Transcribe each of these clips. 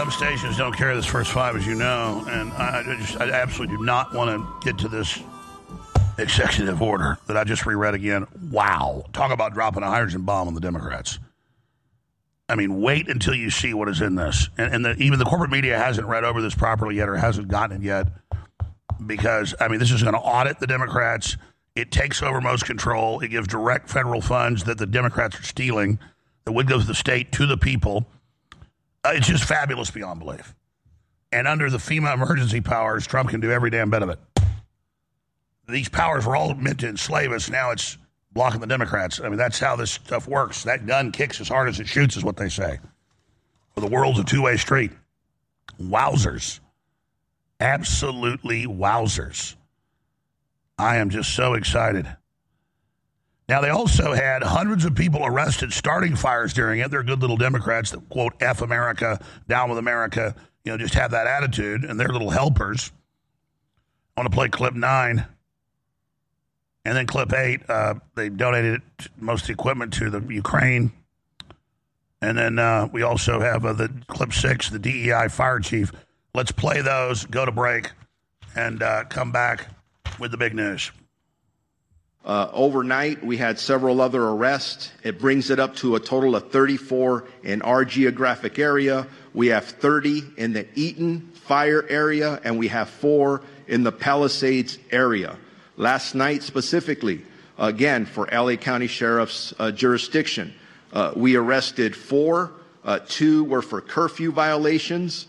FM stations don't carry this first five, as you know, and I absolutely do not want to get to this executive order that I just reread again. Wow. Talk about dropping a hydrogen bomb on the Democrats. I mean, wait until you see what is in this. And even the corporate media hasn't read over this properly yet or hasn't gotten it yet because, I mean, this is going to audit the Democrats. It takes over most control. It gives direct federal funds that the Democrats are stealing that would go to the state to the people. It's just fabulous beyond belief. And under the FEMA emergency powers, Trump can do every damn bit of it. These powers were all meant to enslave us. Now it's blocking the Democrats. I mean, that's how this stuff works. That gun kicks as hard as it shoots is what they say. Well, the world's a two-way street. Wowzers. Absolutely wowzers. I am just so excited. Now, they also had hundreds of people arrested starting fires during it. They're good little Democrats that, quote, F America, down with America, you know, just have that attitude, and they're little helpers. I want to play clip 9. And then clip 8, they donated most of the equipment to the Ukraine. And then we also have the clip 6, the DEI fire chief. Let's play those, go to break, and come back with the big news. Overnight, we had several other arrests. It brings it up to a total of 34 in our geographic area. We have 30 in the Eaton fire area, and we have 4 in the Palisades area. Last night specifically, again, for LA County Sheriff's jurisdiction, we arrested 4. 2 were for curfew violations.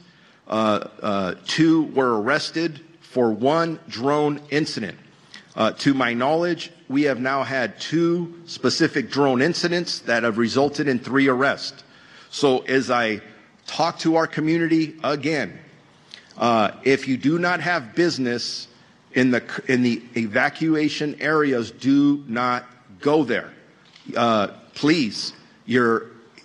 2 were arrested for 1 drone incident. To my knowledge, we have now had 2 specific drone incidents that have resulted in 3 arrests. So as I talk to our community again, if you do not have business in the evacuation areas, do not go there. Please, you're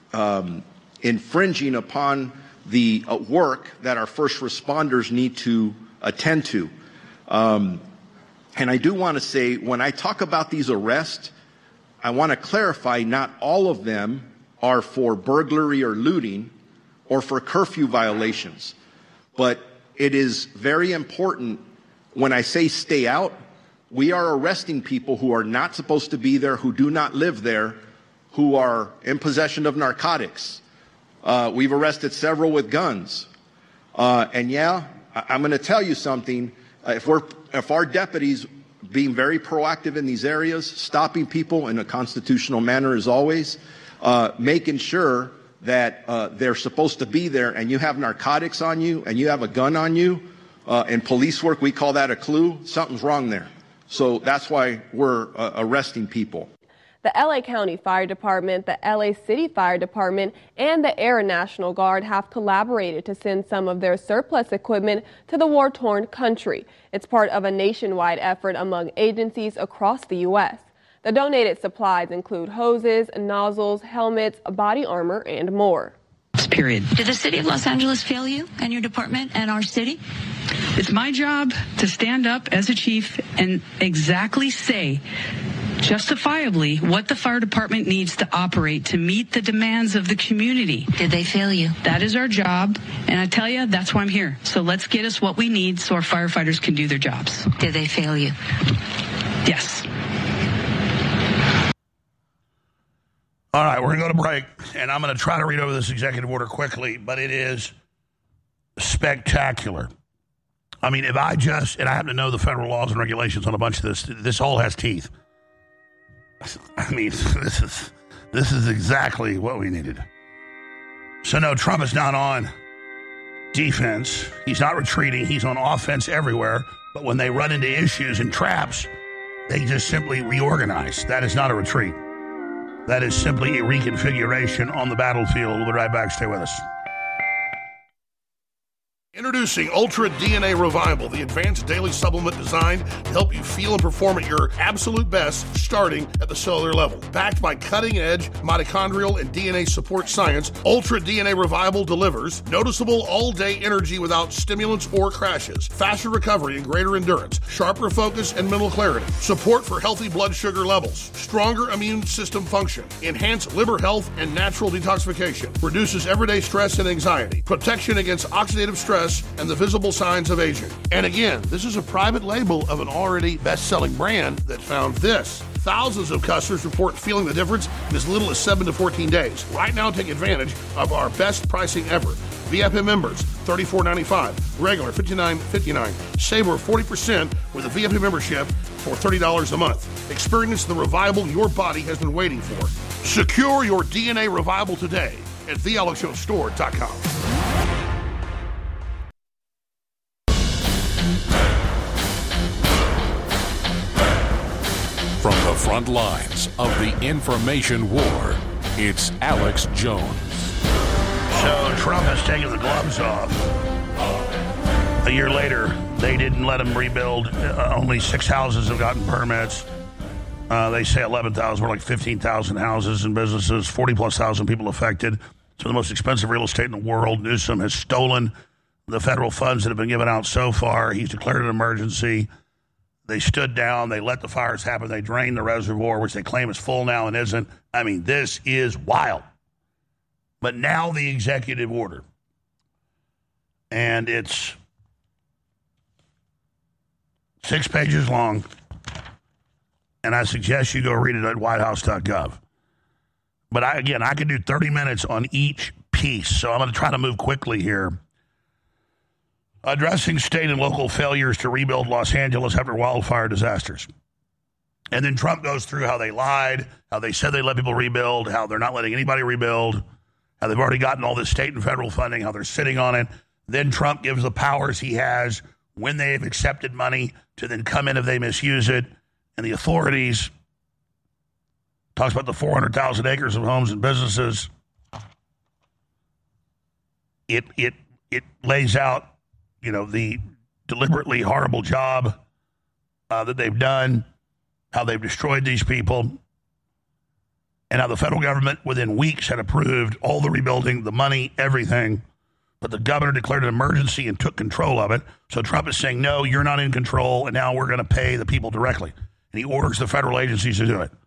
infringing upon the work that our first responders need to attend to. And I do want to say, when I talk about these arrests, I want to clarify not all of them are for burglary or looting or for curfew violations. But it is very important when I say stay out, we are arresting people who are not supposed to be there, who do not live there, who are in possession of narcotics. We've arrested several with guns. And yeah, I'm going to tell you something. If our deputies being very proactive in these areas, stopping people in a constitutional manner as always, making sure that they're supposed to be there, and you have narcotics on you and you have a gun on you, in police work, we call that a clue. Something's wrong there. So that's why we're arresting people. The LA County Fire Department, the LA City Fire Department, and the Air National Guard have collaborated to send some of their surplus equipment to the war-torn country. It's part of a nationwide effort among agencies across the U.S. The donated supplies include hoses, nozzles, helmets, body armor, and more. Period. Did the city of Los Angeles fail you and your department and our city? It's my job to stand up as a chief and exactly say justifiably what the fire department needs to operate to meet the demands of the community. Did they fail you? That is our job, and I tell you, that's why I'm here. So let's get us what we need so our firefighters can do their jobs. Did they fail you? Yes. All right, we're going to go to break, and I'm going to try to read over this executive order quickly, but it is spectacular. I mean, if I just, and I happen to know the federal laws and regulations on a bunch of this all has teeth. I mean, this is exactly what we needed. So no, Trump is not on defense. He's not retreating. He's on offense everywhere. But when they run into issues and traps, they just simply reorganize. That is not a retreat. That is simply a reconfiguration on the battlefield. We'll be right back. Stay with us. Introducing Ultra DNA Revival, the advanced daily supplement designed to help you feel and perform at your absolute best, starting at the cellular level. Backed by cutting-edge mitochondrial and DNA support science, Ultra DNA Revival delivers noticeable all-day energy without stimulants or crashes, faster recovery and greater endurance, sharper focus and mental clarity, support for healthy blood sugar levels, stronger immune system function, enhanced liver health and natural detoxification, reduces everyday stress and anxiety, protection against oxidative stress, and the visible signs of aging. And again, this is a private label of an already best-selling brand that found this. Thousands of customers report feeling the difference in as little as 7 to 14 days. Right now, take advantage of our best pricing ever. VIP members, $34.95. Regular, $59.59. Save over 40% with a VIP membership for $30 a month. Experience the revival your body has been waiting for. Secure your DNA Revival today at thealexshowstore.com. From the front lines of the information war, it's Alex Jones. So Trump has taken the gloves off. A year later, they didn't let him rebuild. Only 6 houses have gotten permits. They say 11,000, more like 15,000 houses and businesses, 40-plus thousand people affected. It's the most expensive real estate in the world. Newsom has stolen the federal funds that have been given out so far. He's declared an emergency. They stood down. They let the fires happen. They drained the reservoir, which they claim is full now and isn't. I mean, this is wild. But now the executive order. And it's 6 pages long. And I suggest you go read it at whitehouse.gov. But I could do 30 minutes on each piece. So I'm going to try to move quickly here. Addressing state and local failures to rebuild Los Angeles after wildfire disasters. And then Trump goes through how they lied, how they said they let people rebuild, how they're not letting anybody rebuild, how they've already gotten all this state and federal funding, how they're sitting on it. Then Trump gives the powers he has when they've accepted money to then come in if they misuse it. And the authorities talks about the 400,000 acres of homes and businesses. It lays out, the deliberately horrible job that they've done, how they've destroyed these people, and how the federal government within weeks had approved all the rebuilding, the money, everything. But the governor declared an emergency and took control of it. So Trump is saying, no, you're not in control, and now we're going to pay the people directly. And he orders the federal agencies to do it.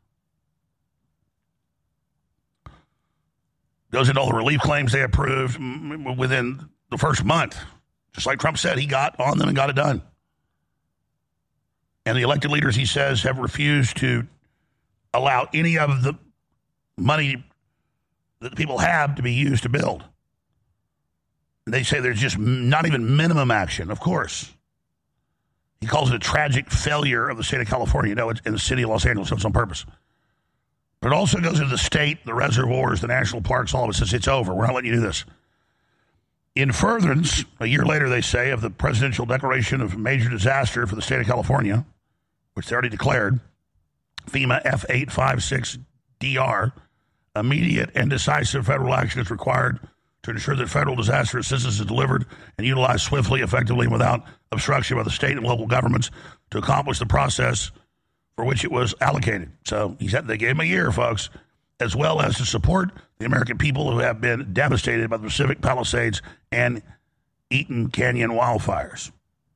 Goes into all the relief claims they approved within the first month. Just like Trump said, he got on them and got it done. And the elected leaders, he says, have refused to allow any of the money that the people have to be used to build. And they say there's just not even minimum action, of course. He calls it a tragic failure of the state of California. It's in the city of Los Angeles, so it's on purpose. But it also goes into the state, the reservoirs, the national parks, all of it says it's over. We're not letting you do this. In furtherance, a year later, they say, of the presidential declaration of major disaster for the state of California, which they already declared, FEMA F856DR, immediate and decisive federal action is required to ensure that federal disaster assistance is delivered and utilized swiftly, effectively, and without obstruction by the state and local governments to accomplish the process for which it was allocated. So he said they gave him a year, folks, as well as to support the American people who have been devastated by the Pacific Palisades and Eaton Canyon wildfires.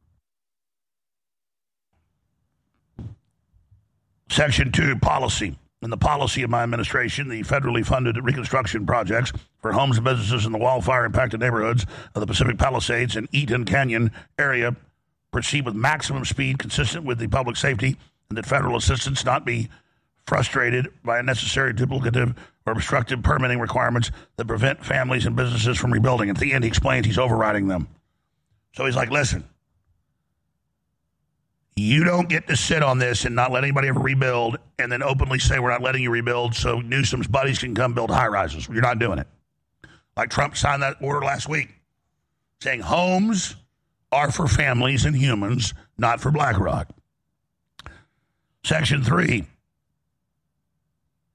Section 2, policy. In the policy of my administration, the federally funded reconstruction projects for homes and businesses in the wildfire-impacted neighborhoods of the Pacific Palisades and Eaton Canyon area proceed with maximum speed consistent with the public safety, and that federal assistance not be frustrated by unnecessary, duplicative, or obstructive permitting requirements that prevent families and businesses from rebuilding. At the end, he explains he's overriding them. So he's like, listen, you don't get to sit on this and not let anybody ever rebuild and then openly say we're not letting you rebuild so Newsom's buddies can come build high-rises. You're not doing it. Like Trump signed that order last week saying homes are for families and humans, not for BlackRock. Section 3.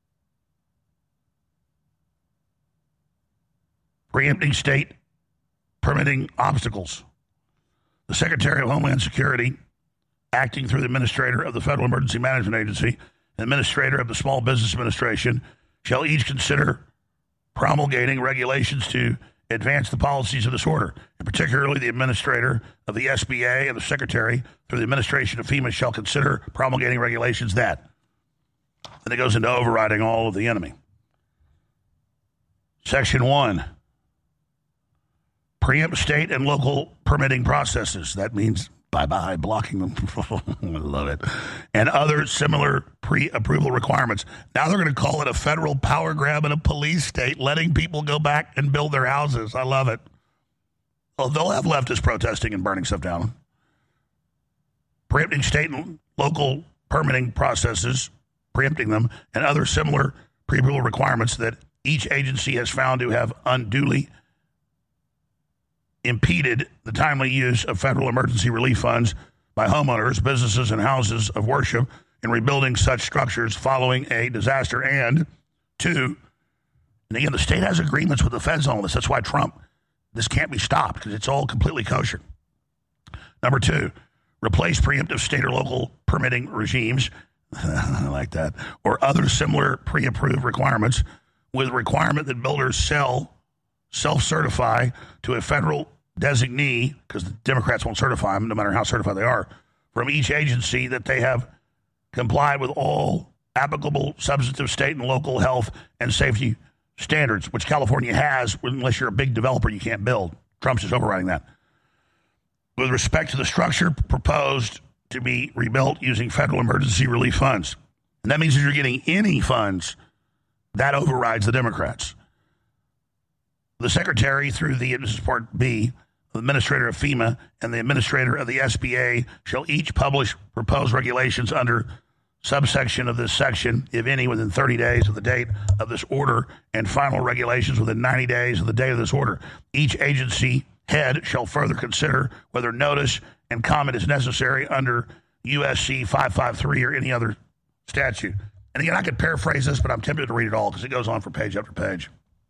Preempting state permitting obstacles. The Secretary of Homeland Security, acting through the Administrator of the Federal Emergency Management Agency, and Administrator of the Small Business Administration, shall each consider promulgating regulations to advance the policies of this order. And particularly the Administrator of the SBA and the Secretary through the administration of FEMA shall consider promulgating regulations that. And it goes into overriding all of the enemy. Section 1. Preempt state and local permitting processes. That means bye-bye, blocking them. I love it. And other similar pre-approval requirements. Now they're going to call it a federal power grab in a police state, letting people go back and build their houses. I love it. Well, they'll have leftists protesting and burning stuff down. Preempting state and local permitting processes, preempting them, and other similar pre-approval requirements that each agency has found to have unduly impeded the timely use of federal emergency relief funds by homeowners, businesses, and houses of worship in rebuilding such structures following a disaster. And 2, and again, the state has agreements with the feds on this. That's why this can't be stopped because it's all completely kosher. Number 2, replace preemptive state or local permitting regimes, I like that, or other similar pre-approved requirements with requirement that builders self-certify to a federal designee, because the Democrats won't certify them, no matter how certified they are, from each agency that they have complied with all applicable substantive state and local health and safety standards, which California has. Unless you're a big developer, you can't build. Trump's just overriding that. With respect to the structure proposed to be rebuilt using federal emergency relief funds. And that means if you're getting any funds, that overrides the Democrats. The Secretary, through this is Part B, the Administrator of FEMA and the Administrator of the SBA shall each publish proposed regulations under subsection of this section, if any, within 30 days of the date of this order, and final regulations within 90 days of the date of this order. Each agency head shall further consider whether notice and comment is necessary under USC 553 or any other statute. And again, I could paraphrase this, but I'm tempted to read it all because it goes on for page after page.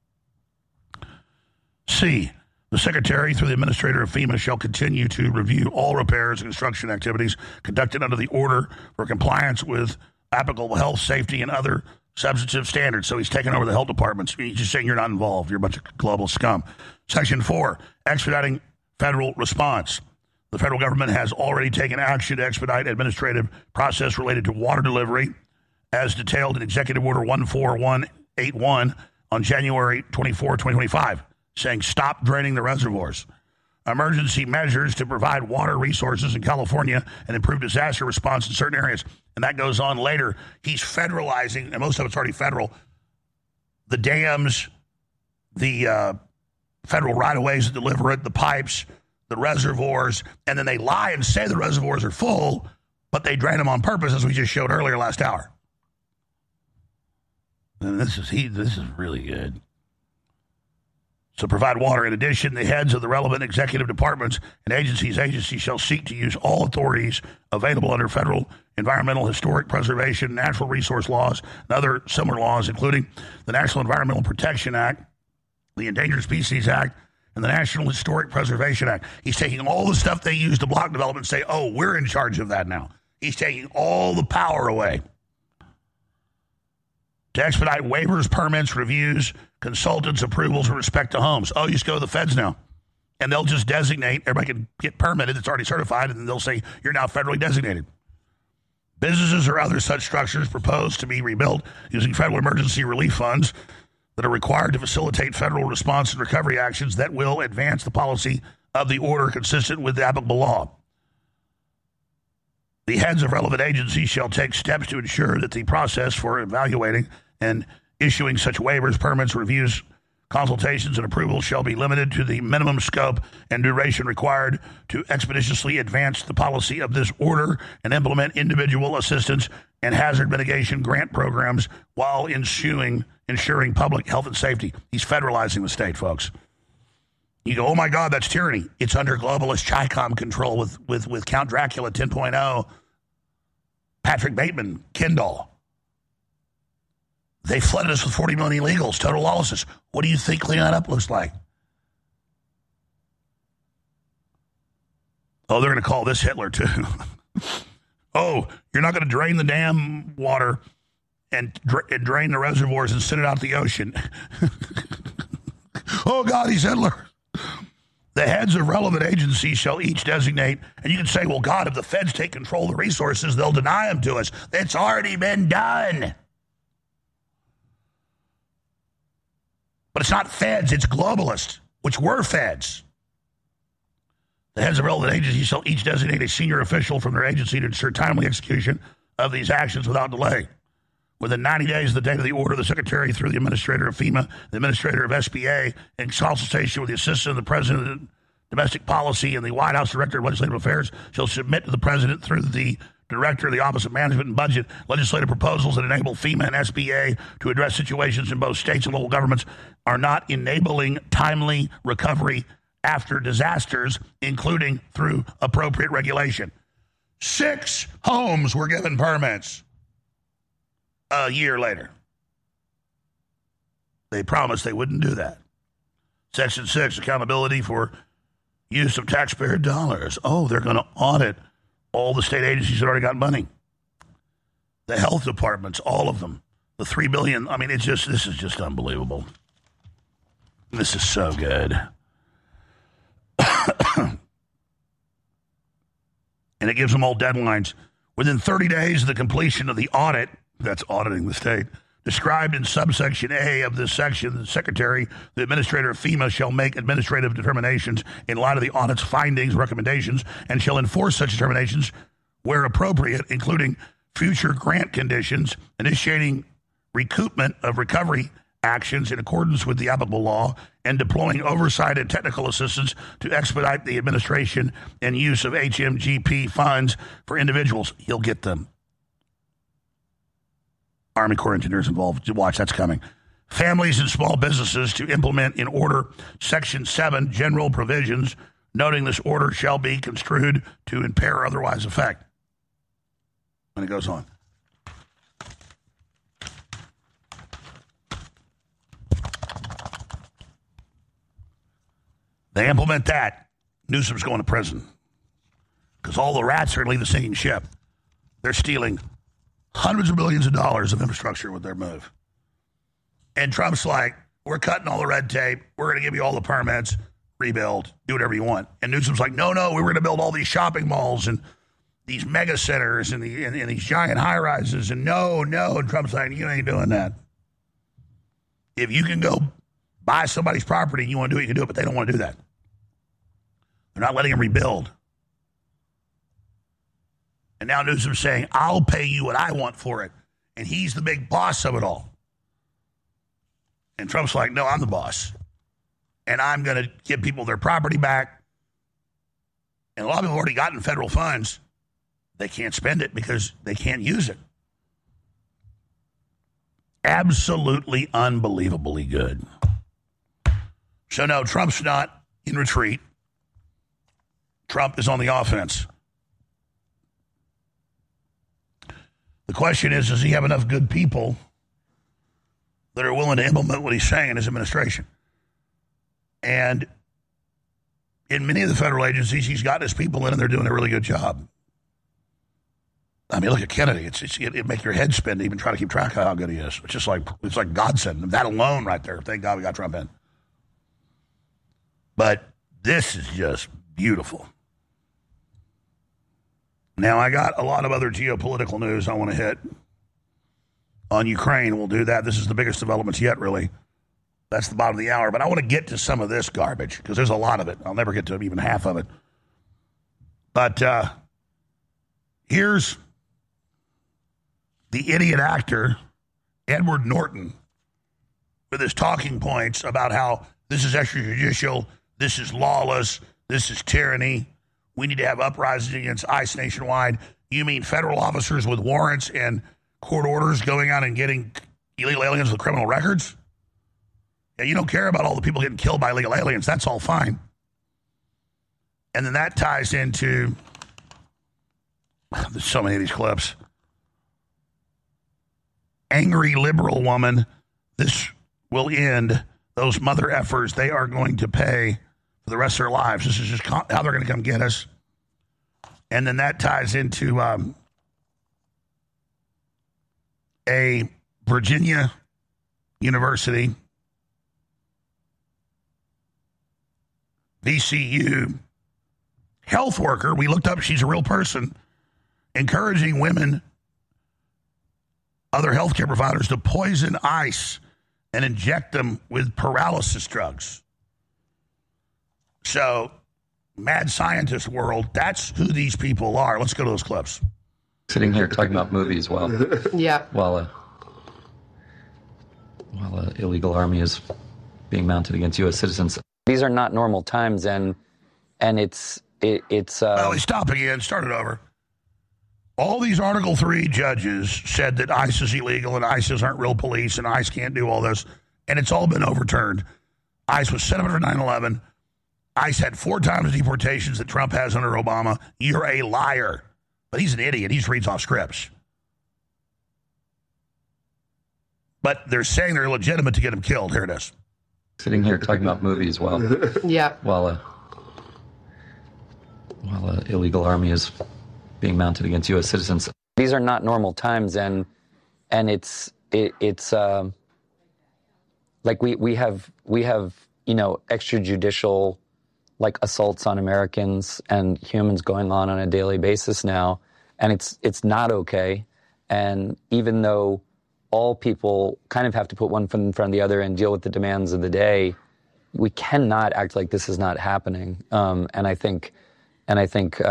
C, the Secretary, through the Administrator of FEMA, shall continue to review all repairs and construction activities conducted under the order for compliance with applicable health, safety, and other substantive standards. So he's taking over the health departments. He's just saying you're not involved. You're a bunch of global scum. Section 4, expediting federal response. The federal government has already taken action to expedite administrative process related to water delivery, as detailed in Executive Order 14181 on January 24, 2025. Saying stop draining the reservoirs. Emergency measures to provide water resources in California and improve disaster response in certain areas. And that goes on later. He's federalizing, and most of it's already federal, the dams, the federal right-of-ways that deliver it, the pipes, the reservoirs, and then they lie and say the reservoirs are full, but they drain them on purpose, as we just showed earlier last hour. And this is really good. So provide water. In addition, the heads of the relevant executive departments and agencies shall seek to use all authorities available under federal environmental, historic preservation, natural resource laws, and other similar laws, including the National Environmental Protection Act, the Endangered Species Act, and the National Historic Preservation Act. He's taking all the stuff they use to block development and say, oh, we're in charge of that now. He's taking all the power away. To expedite waivers, permits, reviews, consultants' approvals with respect to homes. Oh, you just go to the feds now. And they'll just designate, everybody can get permitted, it's already certified, and then they'll say, you're now federally designated. Businesses or other such structures proposed to be rebuilt using federal emergency relief funds that are required to facilitate federal response and recovery actions that will advance the policy of the order consistent with the applicable law. The heads of relevant agencies shall take steps to ensure that the process for evaluating and issuing such waivers, permits, reviews, consultations, and approvals shall be limited to the minimum scope and duration required to expeditiously advance the policy of this order and implement individual assistance and hazard mitigation grant programs while ensuring public health and safety. He's federalizing the state, folks. You go, oh my God, that's tyranny. It's under globalist CHICOM control with Count Dracula 10.0, Patrick Bateman, Kendall. They flooded us with 40 million illegals, total lawlessness. What do you think cleaning that up looks like? Oh, they're going to call this Hitler, too. Oh, you're not going to drain the dam water and drain the reservoirs and send it out to the ocean. Oh, God, he's Hitler. The heads of relevant agencies shall each designate, and you can say, well, God, if the feds take control of the resources, they'll deny them to us. It's already been done. But it's not feds, it's globalists, which were feds. The heads of relevant agencies shall each designate a senior official from their agency to ensure timely execution of these actions without delay. Within 90 days of the date of the order, the Secretary, through the Administrator of FEMA, the Administrator of SBA, in consultation with the Assistant of the President of Domestic Policy and the White House Director of Legislative Affairs, shall submit to the President through the Director of the Office of Management and Budget legislative proposals that enable FEMA and SBA to address situations in both states and local governments are not enabling timely recovery after disasters, including through appropriate regulation. 6 homes were given permits a year later. They promised they wouldn't do that. Section 6, accountability for use of taxpayer dollars. Oh, they're going to audit all the state agencies that already got money. The health departments, all of them. The $3 billion. I mean, this is just unbelievable. This is so good. And it gives them all deadlines. Within 30 days of the completion of the audit, that's auditing the state, described in subsection A of this section, the Secretary, the Administrator of FEMA, shall make administrative determinations in light of the audit's findings, recommendations, and shall enforce such determinations where appropriate, including future grant conditions, initiating recoupment of recovery actions in accordance with the applicable law, and deploying oversight and technical assistance to expedite the administration and use of HMGP funds for individuals. He'll get them. Army Corps engineers involved. Watch, that's coming. Families and small businesses to implement in order Section 7 general provisions, noting this order shall be construed to impair or otherwise affect. And it goes on. They implement that, Newsom's going to prison. Because all the rats are going to leave the sinking ship. They're stealing hundreds of millions of dollars of infrastructure with their move. And Trump's like, we're cutting all the red tape. We're going to give you all the permits, rebuild, do whatever you want. And Newsom's like, no, we were going to build all these shopping malls and these mega centers and these giant high-rises. And no. And Trump's like, you ain't doing that. If you can go buy somebody's property and you want to do it, you can do it, but they don't want to do that. They're not letting them rebuild. And now Newsom's saying, I'll pay you what I want for it. And he's the big boss of it all. And Trump's like, no, I'm the boss. And I'm going to give people their property back. And a lot of people have already gotten federal funds. They can't spend it because they can't use it. Absolutely unbelievably good. So no, Trump's not in retreat. Trump is on the offense. The question is, does he have enough good people that are willing to implement what he's saying in his administration? And in many of the federal agencies, he's got his people in and they're doing a really good job. I mean, look at Kennedy. It makes your head spin to even try to keep track of how good he is. It's like godsend. That alone right there. Thank God we got Trump in. But this is just beautiful. Now, I got a lot of other geopolitical news I want to hit on Ukraine. We'll do that. This is the biggest developments yet, really. That's the bottom of the hour. But I want to get to some of this garbage because there's a lot of it. I'll never get to even half of it. But here's the idiot actor, Edward Norton, with his talking points about how this is extrajudicial, this is lawless, this is tyranny. We need to have uprisings against ICE nationwide. You mean federal officers with warrants and court orders going out and getting illegal aliens with criminal records? Yeah, you don't care about all the people getting killed by illegal aliens. That's all fine. And then that ties into, there's so many of these clips. Angry liberal woman, this will end. Those mother effers, they are going to pay for the rest of their lives. This is just how they're going to come get us. And then that ties into a Virginia University, VCU health worker. We looked up, she's a real person, encouraging women, other healthcare providers, to poison ICE and inject them with paralysis drugs. So, mad scientist world, that's who these people are. Let's go to those clips. Sitting here talking about movies while a illegal army is being mounted against U.S. citizens. These are not normal times, and it's. Well, stop again. Start it over. All these Article 3 judges said that ICE is illegal and ICE aren't real police and ICE can't do all this, and it's all been overturned. ICE was set up for 9/11. ICE had 4 times deportations that Trump has under Obama. You're a liar. But he's an idiot. He just reads off scripts. But they're saying they're legitimate to get him killed. Here it is. Sitting here talking about movies while a illegal army is being mounted against U.S. citizens. These are not normal times, and it's like we have extrajudicial assaults on Americans and humans going on a daily basis now, and it's not okay. And even though all people kind of have to put one foot in front of the other and deal with the demands of the day, we cannot act like this is not happening. And I think I think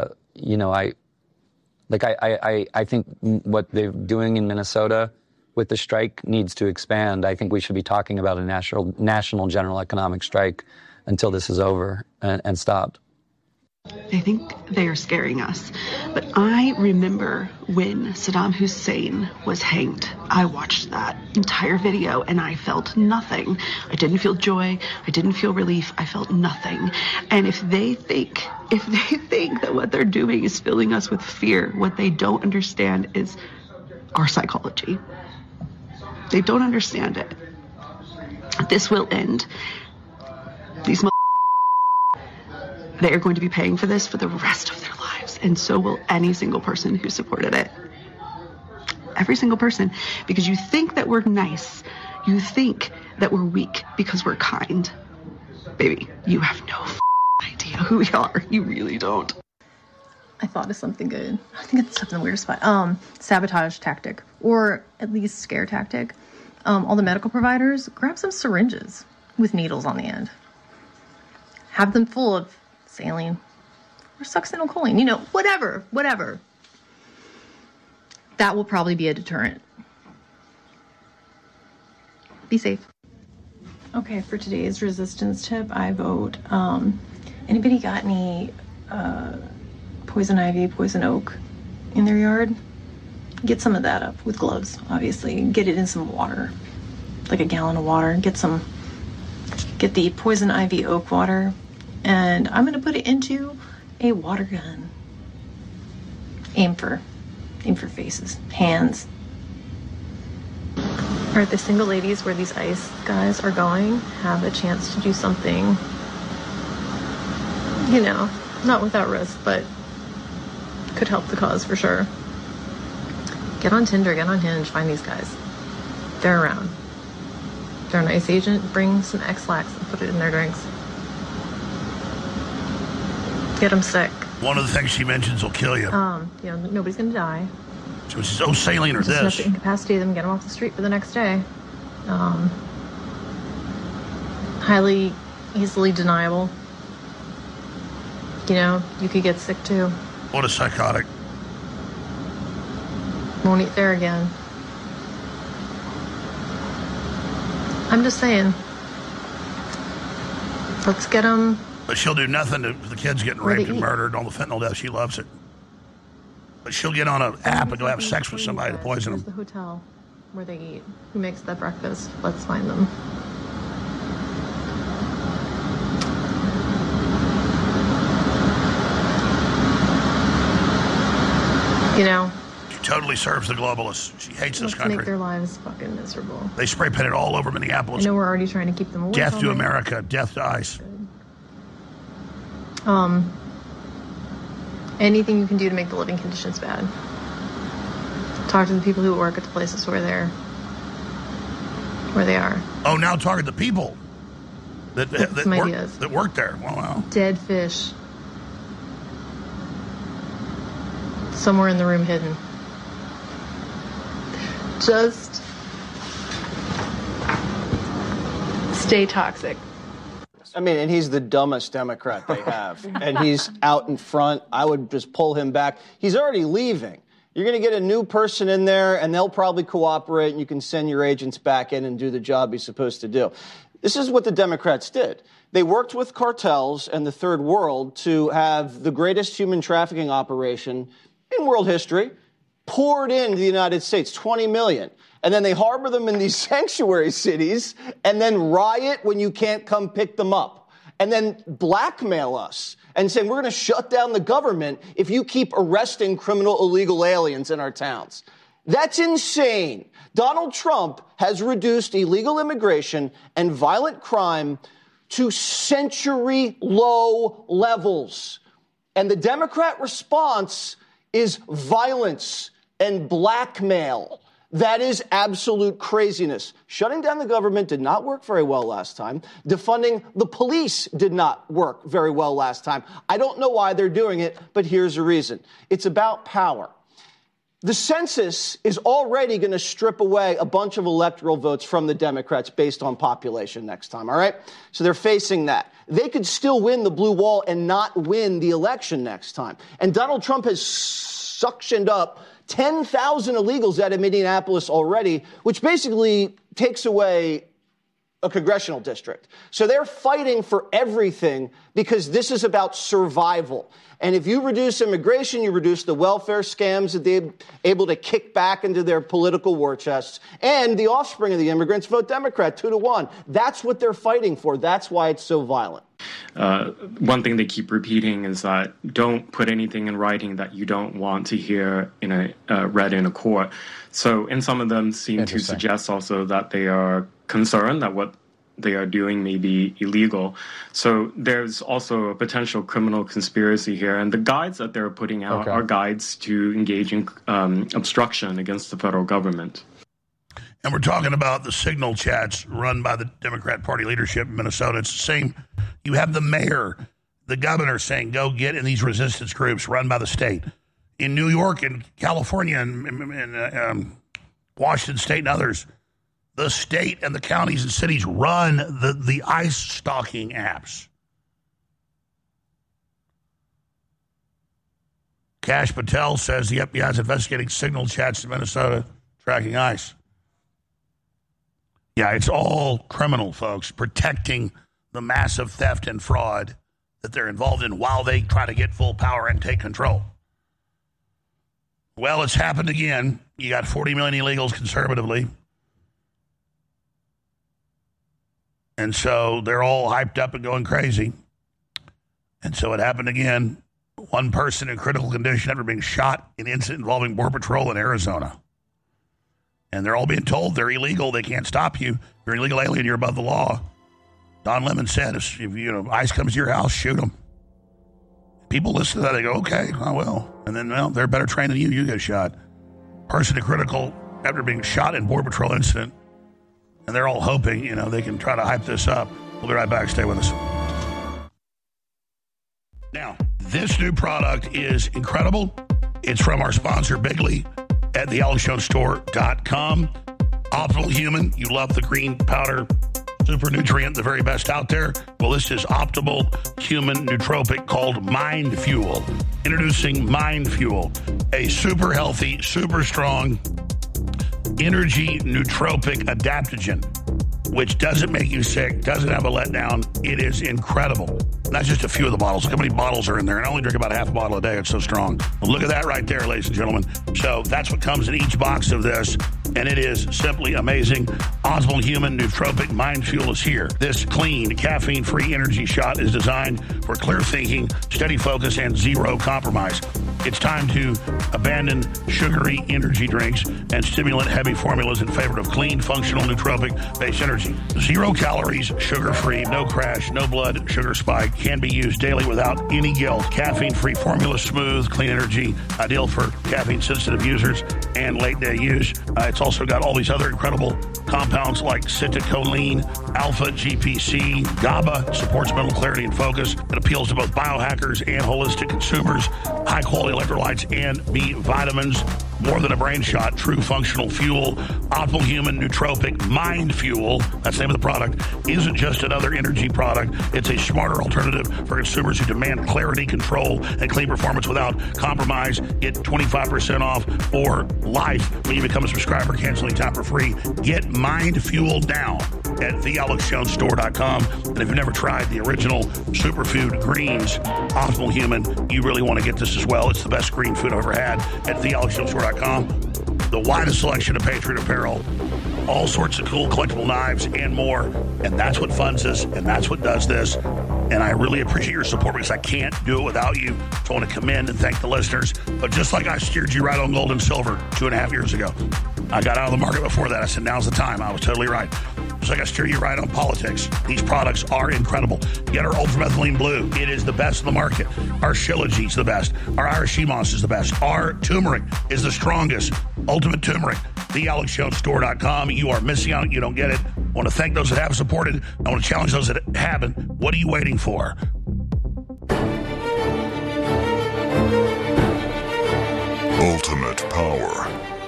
what they're doing in Minnesota with the strike needs to expand. I think we should be talking about a national general economic strike until this is over and stopped. They think they are scaring us. But I remember when Saddam Hussein was hanged. I watched that entire video and I felt nothing. I didn't feel joy. I didn't feel relief. I felt nothing. And if they think that what they're doing is filling us with fear, what they don't understand is our psychology. They don't understand it. This will end. These they are going to be paying for this for the rest of their lives. And so will any single person who supported it. Every single person. Because you think that we're nice. You think that we're weak because we're kind. Baby, you have no idea who we are. You really don't. I thought of something good. I think it's stuff in the weird spot. Sabotage tactic. Or at least scare tactic. All the medical providers, grab some syringes with needles on the end. Have them full of saline or succinylcholine, whatever. That will probably be a deterrent. Be safe. Okay, for today's resistance tip, I vote, anybody got any poison ivy, poison oak in their yard? Get some of that up with gloves, obviously. Get it in some water, like a gallon of water. Get the poison ivy oak water, and I'm going to put it into a water gun. Aim for faces, hands. All right, the single ladies where these ICE guys are going have a chance to do something, not without risk, but could help the cause for sure. Get on Tinder, get on Hinge, find these guys. They're around. They're an ICE agent, bring some X-Lax and put it in their drinks. Get them sick. One of the things she mentions will kill you. Nobody's going to die. So it's saline or just this. Enough to incapacitate them, get them off the street for the next day. Highly, easily deniable. You could get sick too. What a psychotic. Won't eat there again. I'm just saying. Let's get them. But she'll do nothing to the kids getting raped and murdered, all the fentanyl deaths. She loves it. But she'll get on an app and go have sex with somebody to poison them. The hotel where they eat. Who makes that breakfast? Let's find them. She totally serves the globalists. She hates this country. Make their lives fucking miserable. They spray painted all over Minneapolis. I know we're already trying to keep them away. Death to America. Death to ICE. Anything you can do to make the living conditions bad. Talk to the people who work at the places where they are. Oh, now talking to people that work there. Wow. Dead fish. Somewhere in the room hidden. Just stay toxic. I mean, and he's the dumbest Democrat they have. And he's out in front. I would just pull him back. He's already leaving. You're going to get a new person in there, and they'll probably cooperate, and you can send your agents back in and do the job he's supposed to do. This is what the Democrats did. They worked with cartels and the Third World to have the greatest human trafficking operation in world history poured into the United States, 20 million. And then they harbor them in these sanctuary cities and then riot when you can't come pick them up. And then blackmail us and saying we're going to shut down the government if you keep arresting criminal illegal aliens in our towns. That's insane. Donald Trump has reduced illegal immigration and violent crime to century-low levels. And the Democrat response is violence and blackmail. That is absolute craziness. Shutting down the government did not work very well last time. Defunding the police did not work very well last time. I don't know why they're doing it, but here's the reason. It's about power. The census is already going to strip away a bunch of electoral votes from the Democrats based on population next time, all right? So they're facing that. They could still win the blue wall and not win the election next time. And Donald Trump has suctioned up 10,000 illegals out of Minneapolis already, which basically takes away a congressional district. So they're fighting for everything because this is about survival. And if you reduce immigration, you reduce the welfare scams that they're able to kick back into their political war chests. And the offspring of the immigrants vote Democrat 2-1. That's what they're fighting for. That's why it's so violent. One thing they keep repeating is that don't put anything in writing that you don't want to hear read in a court. So, and some of them seem to suggest also that they are concerned that what they are doing may be illegal. So there's also a potential criminal conspiracy here. And the guides that they're putting out are guides to engage in obstruction against the federal government. And we're talking about the signal chats run by the Democrat Party leadership in Minnesota. It's the same. You have the mayor, the governor saying, go get in these resistance groups run by the state. In New York and California and Washington State and others, the state and the counties and cities run the ICE stalking apps. Kash Patel says the FBI is investigating signal chats in Minnesota tracking ICE. Yeah, it's all criminal, folks, protecting the massive theft and fraud that they're involved in while they try to get full power and take control. Well, it's happened again. You got 40 million illegals conservatively. And so they're all hyped up and going crazy. And so it happened again. One person in critical condition after being shot in an incident involving Border Patrol in Arizona. And they're all being told they're illegal. They can't stop you. You're an illegal alien. You're above the law. Don Lemon said, if ICE comes to your house, shoot them. People listen to that. They go, okay, I will. And then, well, they're better trained than you. You get shot. Person in critical after being shot in Border Patrol incident. And they're all hoping, they can try to hype this up. We'll be right back. Stay with us. Now, this new product is incredible. It's from our sponsor, Bigley, at thealexjonesstore.com. Optimal Human. You love the green powder super nutrient, the very best out there. Well, this is Optimal Human Nootropic called Mind Fuel. Introducing Mind Fuel, a super healthy, super strong energy nootropic adaptogen, which doesn't make you sick, doesn't have a letdown. It is incredible. Not just a few of the bottles. Look how many bottles are in there. And I only drink about half a bottle a day. It's so strong. Well, look at that right there, ladies and gentlemen. So that's what comes in each box of this. And it is simply amazing. Optimal Human Nootropic Mind Fuel is here. This clean, caffeine-free energy shot is designed for clear thinking, steady focus, and zero compromise. It's time to abandon sugary energy drinks and stimulant-heavy formulas in favor of clean, functional, nootropic-based energy. 0 calories, sugar-free, no crash, no blood sugar spike, can be used daily without any guilt. Caffeine-free formula, smooth, clean energy, ideal for caffeine-sensitive users and late-day use. It's also got all these other incredible compounds like citicoline, alpha GPC, GABA, supports mental clarity and focus. It appeals to both biohackers and holistic consumers. High-quality electrolytes and B vitamins. More than a brain shot, true functional fuel. Optimal Human Nootropic Mind Fuel, that's the name of the product, isn't just another energy product. It's a smarter alternative for consumers who demand clarity, control, and clean performance without compromise. Get 25% off for life when you become a subscriber. Cancel anytime for free. Get Mind Fuel now at thealexjonesstore.com. And if you've never tried the original superfood greens, Optimal Human, you really want to get this as well. It's the best green food I've ever had at thealexjonesstore.com. The widest selection of Patriot apparel, all sorts of cool collectible knives and more. And that's what funds us, and that's what does this. And I really appreciate your support because I can't do it without you. So I want to commend and thank the listeners. But just like I steered you right on gold and silver 2.5 years ago, I got out of the market before that. I said, now's the time. I was totally right. Just like I steer you right on politics. These products are incredible. Get our ultramethylene blue. It is the best in the market. Our Shilajit is the best. Our Irish sea moss is the best. Our turmeric is the strongest. Ultimate turmeric. TheAlexJonesStore.com. You are missing out. You don't get it. I want to thank those that have supported. I want to challenge those that haven't. What are you waiting for? Ultimate power.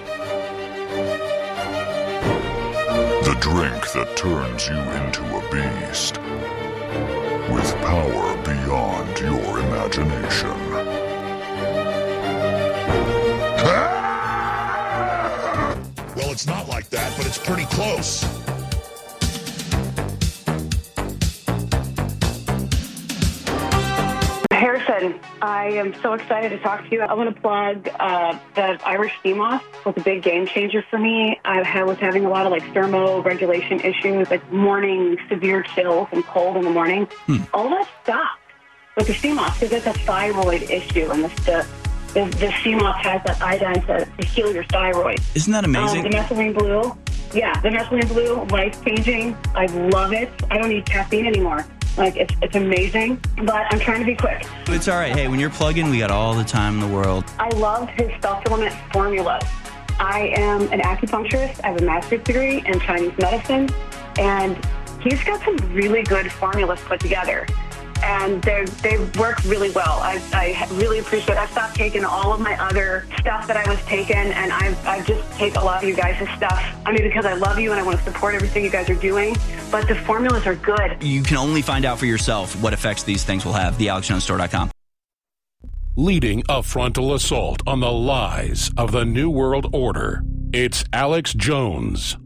The drink that turns you into a beast. With power beyond your imagination. Well, it's not like that, but it's pretty close. Harrison, I am so excited to talk to you. I want to plug the Irish sea moss was a big game changer for me. I was having a lot of thermo-regulation issues, like morning severe chills and cold in the morning. All that stopped with the sea moss because it's a thyroid issue, and the sea moss has that iodine to heal your thyroid. Isn't that amazing? The methylene blue, the methylene blue, life-changing. I love it. I don't need caffeine anymore. It's amazing, but I'm trying to be quick. It's all right. Hey, when you're plugging, we got all the time in the world. I love his supplement formulas. I am an acupuncturist. I have a master's degree in Chinese medicine, and he's got some really good formulas put together, and they work really well. I really appreciate it. I've stopped taking all of my other stuff that I was taking, and I just take a lot of you guys' stuff. I mean, because I love you and I want to support everything you guys are doing, but the formulas are good. You can only find out for yourself what effects these things will have. TheAlexJonesStore.com. Leading a frontal assault on the lies of the New World Order, it's Alex Jones.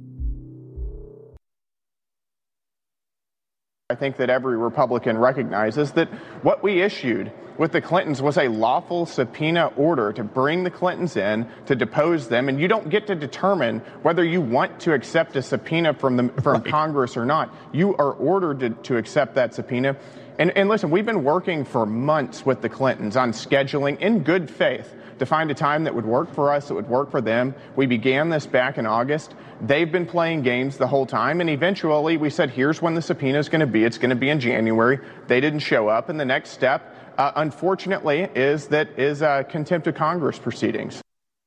I think that every Republican recognizes that what we issued with the Clintons was a lawful subpoena order to bring the Clintons in, to depose them, and you don't get to determine whether you want to accept a subpoena from Congress or not. You are ordered to accept that subpoena. And listen, we've been working for months with the Clintons on scheduling in good faith to find a time that would work for us, that would work for them. We began this back in August. They've been playing games the whole time, and eventually we said, here's when the subpoena is going to be. It's going to be in January. They didn't show up, and the next step, unfortunately, is contempt of Congress proceedings.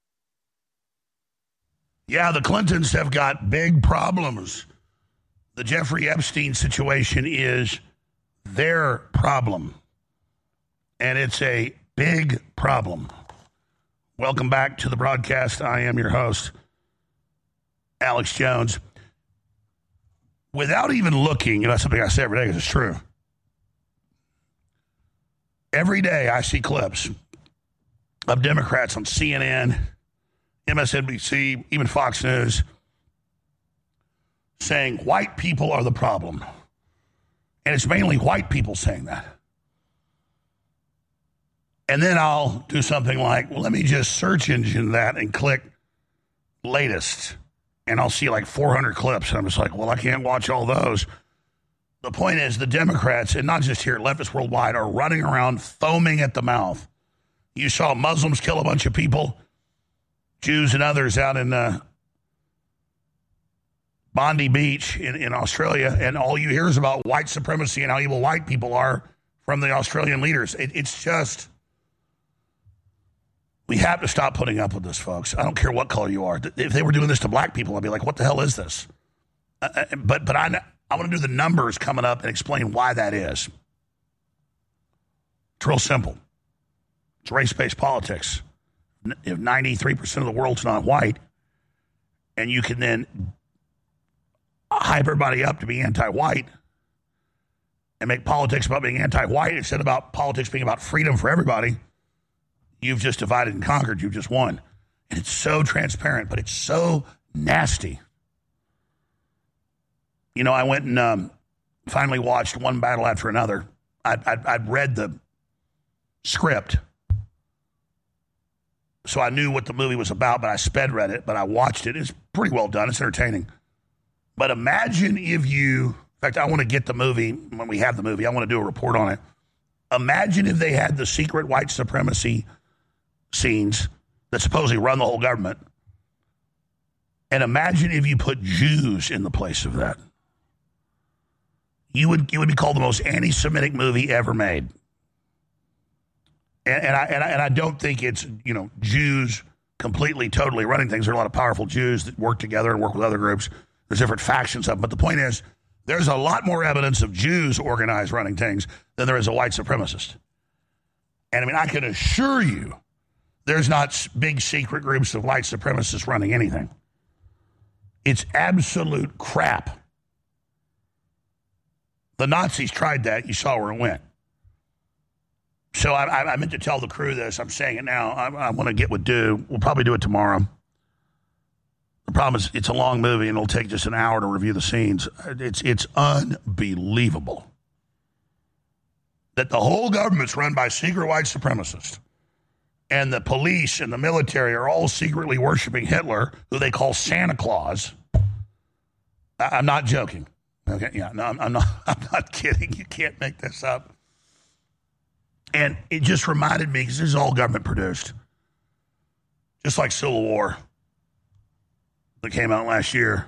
Yeah, the Clintons have got big problems. The Jeffrey Epstein situation is their problem, and it's a big problem. Welcome back to the broadcast. I am your host, Alex Jones. Without even looking, that's something I say every day because it's true. Every day I see clips of Democrats on CNN, MSNBC, even Fox News, saying white people are the problem. And it's mainly white people saying that. And then I'll do something like, well, let me just search engine that and click latest. And I'll see like 400 clips. And I'm just like, well, I can't watch all those. The point is the Democrats, and not just here, leftists worldwide, are running around foaming at the mouth You saw Muslims kill a bunch of people, Jews and others out in Bondi Beach in Australia, and all you hear is about white supremacy and how evil white people are from the Australian leaders. It's just, we have to stop putting up with this, folks. I don't care what color you are. If they were doing this to black people, I'd be like, what the hell is this? But I want to do the numbers coming up and explain why that is. It's real simple. It's race-based politics. If 93% of the world's not white, and you can then hype everybody up to be anti-white and make politics about being anti-white instead of about politics being about freedom for everybody, you've just divided and conquered. You've just won. And it's so transparent, but it's so nasty. You know, I went and finally watched one battle after another. I'd read the script, so I knew what the movie was about, but I sped read it, but I watched it. It's pretty well done. It's entertaining. But imagine if you, in fact, I want to get the movie, when we have the movie, I want to do a report on it. Imagine if they had the secret white supremacy scenes that supposedly run the whole government. And imagine if you put Jews in the place of that. It would be called the most anti-Semitic movie ever made. And I don't think it's, you know, Jews completely, totally running things. There are a lot of powerful Jews that work together and work with other groups. There's different factions of them. But the point is, there's a lot more evidence of Jews organized running things than there is a white supremacist. And I mean, I can assure you there's not big secret groups of white supremacists running anything. It's absolute crap. The Nazis tried that. You saw where it went. So I meant to tell the crew this. I'm saying it now. I want to get with Du. We'll probably do it tomorrow. The problem is it's a long movie, and it'll take just an hour to review the scenes. It's unbelievable that the whole government's run by secret white supremacists, and the police and the military are all secretly worshiping Hitler, who they call Santa Claus. I'm not joking. Okay, yeah, no, I'm not kidding. You can't make this up. And it just reminded me, because this is all government produced, just like Civil War that came out last year.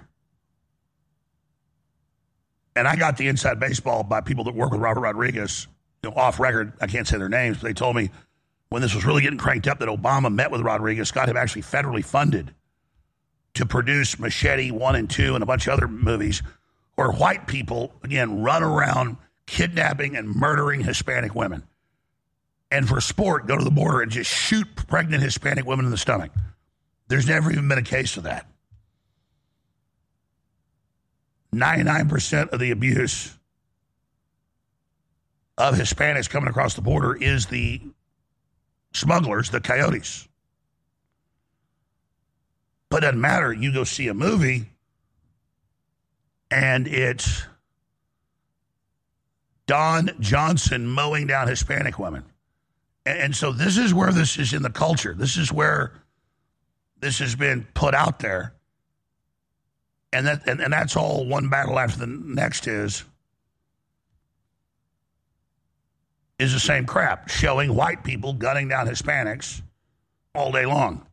And I got the inside baseball by people that work with Robert Rodriguez, you know, off record. I can't say their names, but they told me when this was really getting cranked up that Obama met with Rodriguez, got him actually federally funded to produce Machete 1 and 2 and a bunch of other movies where white people, again, run around kidnapping and murdering Hispanic women. And for sport, go to the border and just shoot pregnant Hispanic women in the stomach. There's never even been a case of that. 99% of the abuse of Hispanics coming across the border is the smugglers, the coyotes. But it doesn't matter. You go see a movie, and it's Don Johnson mowing down Hispanic women. And so this is where this is in the culture. This is where this has been put out there. And that's all one battle after the next is the same crap, showing white people gunning down Hispanics all day long.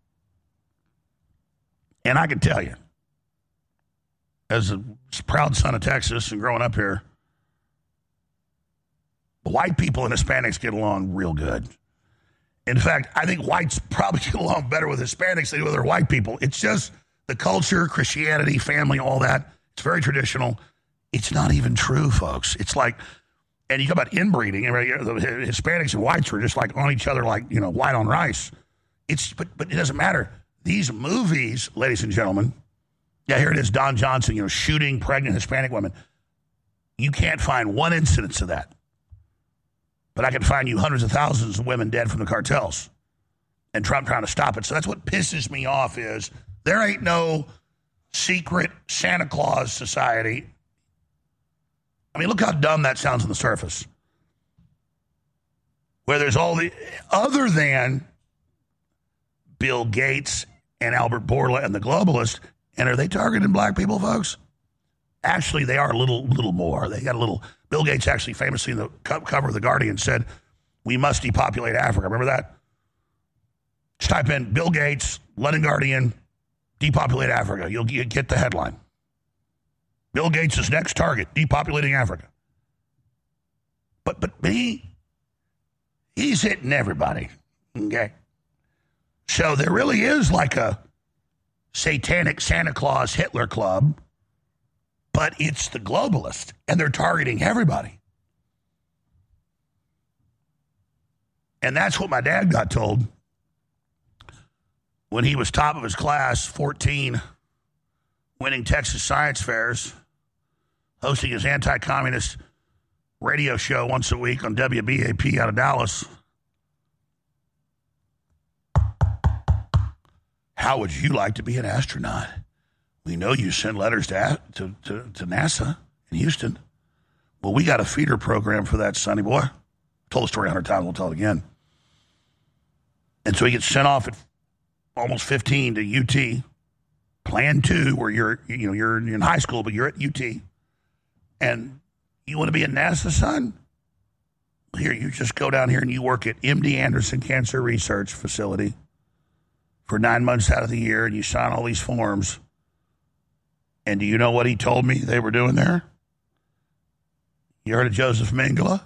And I can tell you, as a proud son of Texas and growing up here, white people and Hispanics get along real good. In fact, I think whites probably get along better with Hispanics than with other white people. It's just the culture, Christianity, family, all that. It's very traditional. It's not even true, folks. It's like, and you talk about inbreeding, and the Hispanics and whites were just like on each other like, you know, white on rice. But it doesn't matter. These movies, ladies and gentlemen, yeah, here it is, Don Johnson, you know, shooting pregnant Hispanic women. You can't find one incidence of that. But I can find you hundreds of thousands of women dead from the cartels. And Trump trying to stop it. So that's what pisses me off is there ain't no secret Santa Claus society. I mean, look how dumb that sounds on the surface. Where there's all the, other than Bill Gates and Albert Bourla and the globalists, and are they targeting black people, folks? Actually, they are a little more. They got a little. Bill Gates actually famously in the cover of The Guardian said, "We must depopulate Africa." Remember that? Just type in Bill Gates, London Guardian, depopulate Africa. You'll get the headline. Bill Gates' next target, depopulating Africa. But he's hitting everybody, okay? So there really is like a satanic Santa Claus Hitler club, but it's the globalists, and they're targeting everybody. And that's what my dad got told when he was top of his class, 14, winning Texas science fairs, hosting his anti-communist radio show once a week on WBAP out of Dallas. How would you like to be an astronaut? We know you sent letters to NASA in Houston. Well, we got a feeder program for that, sonny boy. I told the story 100 times. We'll tell it again. And so he gets sent off at almost 15 to UT, Plan 2, where you're in high school, but you're at UT. And you want to be a NASA son? Here, you just go down here and you work at MD Anderson Cancer Research Facility for 9 months out of the year, and you sign all these forms. And do you know what he told me they were doing there? You heard of Joseph Mengele?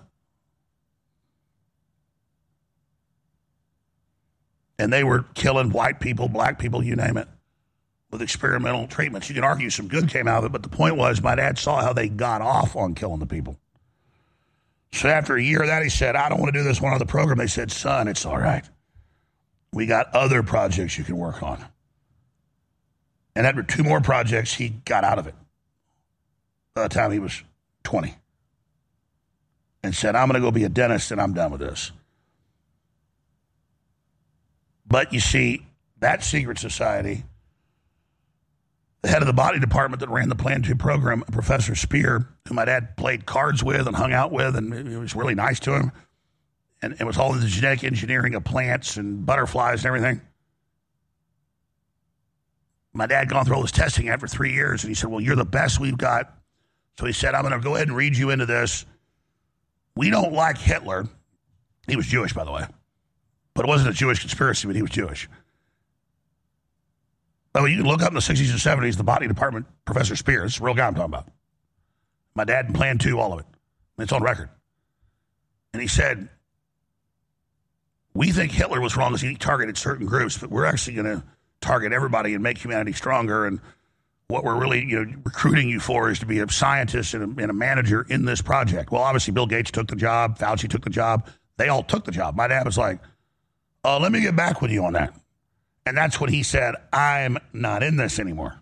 And they were killing white people, black people, you name it, with experimental treatments. You can argue some good came out of it, but the point was my dad saw how they got off on killing the people. So after a year of that, he said, I don't want to do this one other program. They said, son, it's all right. We got other projects you can work on. And after 2 more projects, he got out of it by the time he was 20 and said, I'm going to go be a dentist and I'm done with this. But you see, that secret society, the head of the body department that ran the Plan 2 program, Professor Spear, who my dad played cards with and hung out with, and it was really nice to him, and it was all the genetic engineering of plants and butterflies and everything. My dad had gone through all this testing after 3 years, and he said, well, you're the best we've got. So he said, I'm going to go ahead and read you into this. We don't like Hitler. He was Jewish, by the way. But it wasn't a Jewish conspiracy, but he was Jewish. By the way, you can look up in the 60s and 70s, the body department, Professor Spears, this is the real guy I'm talking about. My dad and Plan 2, all of it. It's on record. And he said, we think Hitler was wrong because he targeted certain groups, but we're actually going to target everybody and make humanity stronger. And what we're really recruiting you for is to be a scientist and a manager in this project. Well, obviously, Bill Gates took the job. Fauci took the job. They all took the job. My dad was like, let me get back with you on that. And that's when he said, I'm not in this anymore.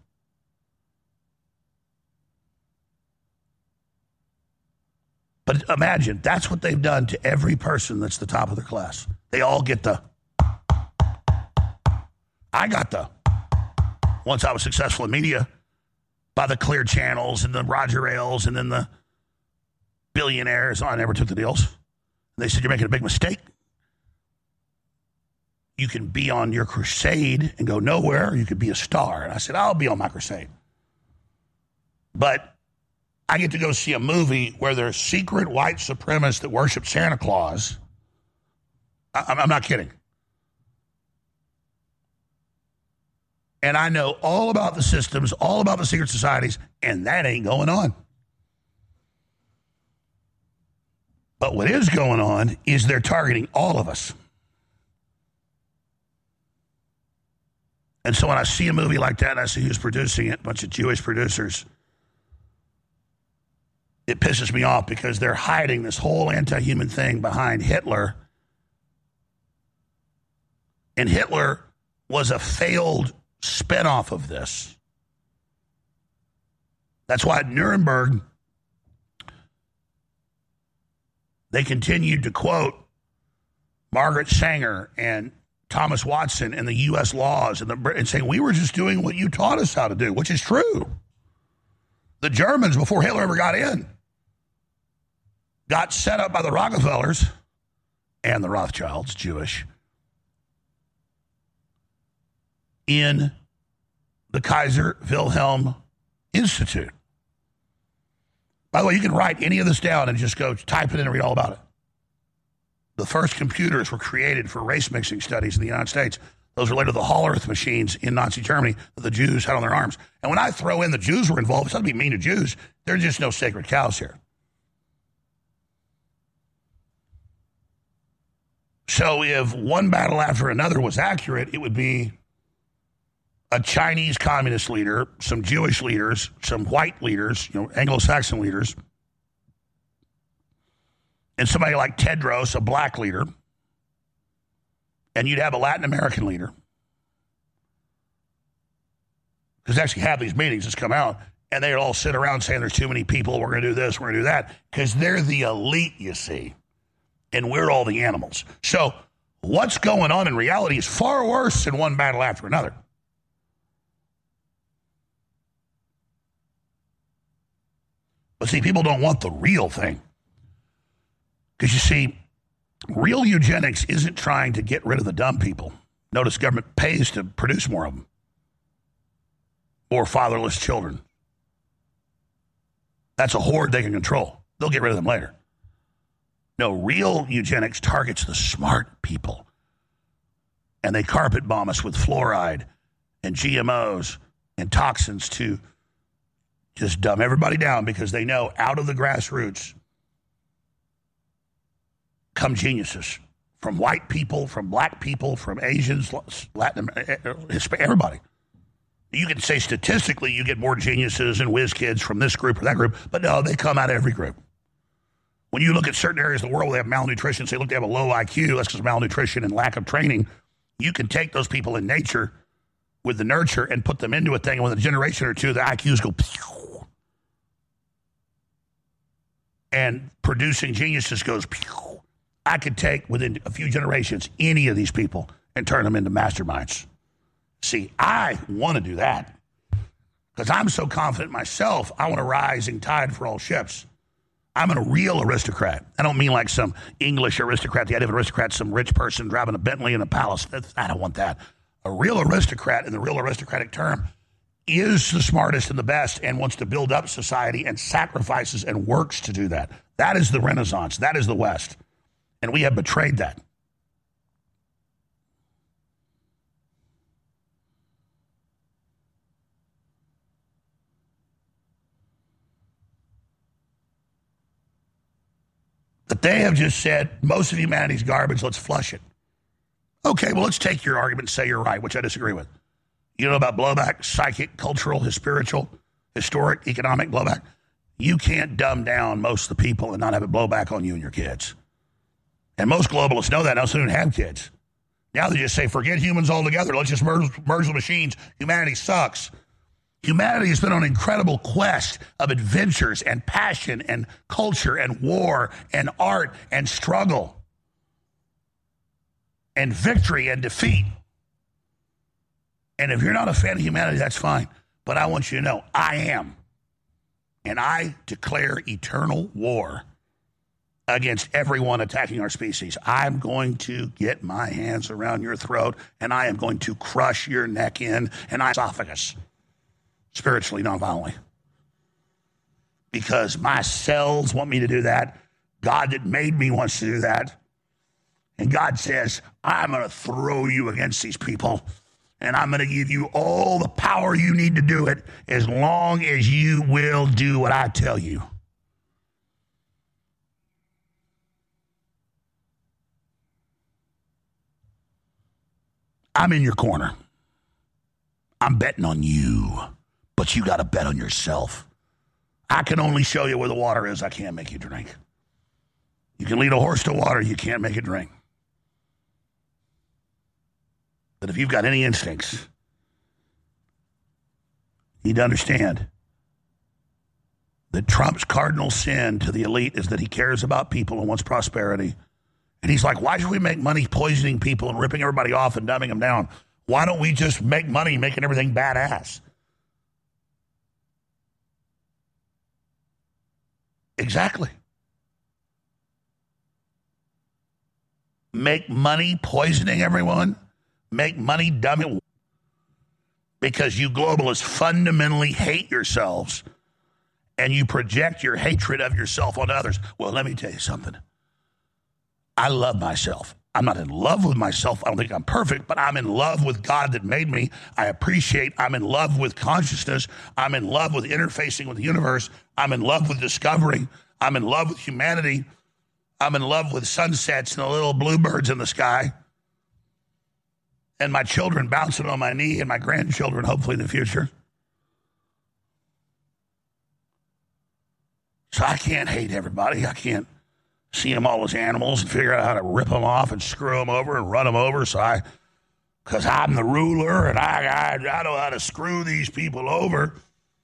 But imagine, that's what they've done to every person that's the top of their class. They all get the, I got the, once I was successful in media, by the Clear Channels and the Roger Ailes and then the billionaires. I never took the deals. They said, you're making a big mistake. You can be on your crusade and go nowhere, or you could be a star. And I said, I'll be on my crusade. But I get to go see a movie where there's secret white supremacists that worship Santa Claus. I'm not kidding. And I know all about the systems, all about the secret societies, and that ain't going on. But what is going on is they're targeting all of us. And so when I see a movie like that, and I see who's producing it, a bunch of Jewish producers, it pisses me off because they're hiding this whole anti-human thing behind Hitler. And Hitler was a failed spinoff of this. That's why at Nuremberg, they continued to quote Margaret Sanger and Thomas Watson and the U.S. laws and saying, we were just doing what you taught us how to do, which is true. The Germans, before Hitler ever got in, got set up by the Rockefellers and the Rothschilds, Jewish, in the Kaiser Wilhelm Institute. By the way, you can write any of this down and just go type it in and read all about it. The first computers were created for race mixing studies in the United States. Those relate to the Hollerith machines in Nazi Germany that the Jews had on their arms. And when I throw in the Jews were involved, it's not to be mean to Jews. There's just no sacred cows here. So if one battle after another was accurate, it would be a Chinese communist leader, some Jewish leaders, some white leaders, Anglo-Saxon leaders, and somebody like Tedros, a black leader, and you'd have a Latin American leader. Because they actually have these meetings that's come out, and they'd all sit around saying there's too many people, we're going to do this, we're going to do that, because they're the elite, you see, and we're all the animals. So what's going on in reality is far worse than one battle after another. But see, people don't want the real thing. Because you see, real eugenics isn't trying to get rid of the dumb people. Notice government pays to produce more of them. Or fatherless children. That's a horde they can control. They'll get rid of them later. No, real eugenics targets the smart people. And they carpet bomb us with fluoride and GMOs and toxins to just dumb everybody down because they know out of the grassroots come geniuses from white people, from black people, from Asians, Latin America, everybody. You can say statistically you get more geniuses and whiz kids from this group or that group, but no, they come out of every group. When you look at certain areas of the world where they have malnutrition, say, look, they have a low IQ, that's because of malnutrition and lack of training. You can take those people in nature with the nurture and put them into a thing, and within a generation or two, the IQs go pew. And producing geniuses goes pew. I could take, within a few generations, any of these people and turn them into masterminds. See, I want to do that because I'm so confident myself, I want a rising tide for all ships. I'm a real aristocrat. I don't mean like some English aristocrat, the idea of an aristocrat, some rich person driving a Bentley in a palace. I don't want that. A real aristocrat, in the real aristocratic term, is the smartest and the best and wants to build up society and sacrifices and works to do that. That is the Renaissance. That is the West. And we have betrayed that. But they have just said, most of humanity's garbage, let's flush it. Okay, well, let's take your argument and say you're right, which I disagree with. You know about blowback, psychic, cultural, spiritual, historic, economic blowback? You can't dumb down most of the people and not have it blow back on you and your kids. And most globalists know that now, so they don't have kids. Now they just say, forget humans altogether. Let's just merge the machines. Humanity sucks. Humanity has been on an incredible quest of adventures and passion and culture and war and art and struggle and victory and defeat. And if you're not a fan of humanity, that's fine. But I want you to know, I am. And I declare eternal war against everyone attacking our species. I'm going to get my hands around your throat, and I am going to crush your neck in and esophagus. Spiritually, not violently. Because my cells want me to do that. God that made me wants to do that. And God says, I'm going to throw you against these people. And I'm going to give you all the power you need to do it as long as you will do what I tell you. I'm in your corner. I'm betting on you. But you got to bet on yourself. I can only show you where the water is. I can't make you drink. You can lead a horse to water. You can't make it drink. But if you've got any instincts, you need to understand that Trump's cardinal sin to the elite is that he cares about people and wants prosperity. And he's like, why should we make money poisoning people and ripping everybody off and dumbing them down? Why don't we just make money making everything badass? Exactly. Make money poisoning everyone. Make money dumbing. Because you globalists fundamentally hate yourselves and you project your hatred of yourself on others. Well, let me tell you something. I love myself. I'm not in love with myself. I don't think I'm perfect, but I'm in love with God that made me. I'm in love with consciousness. I'm in love with interfacing with the universe. I'm in love with discovery. I'm in love with humanity. I'm in love with sunsets and the little bluebirds in the sky. And my children bouncing on my knee and my grandchildren, hopefully in the future. So I can't hate everybody. I can't see them all as animals and figure out how to rip them off and screw them over and run them over. Because I'm the ruler and I know how to screw these people over.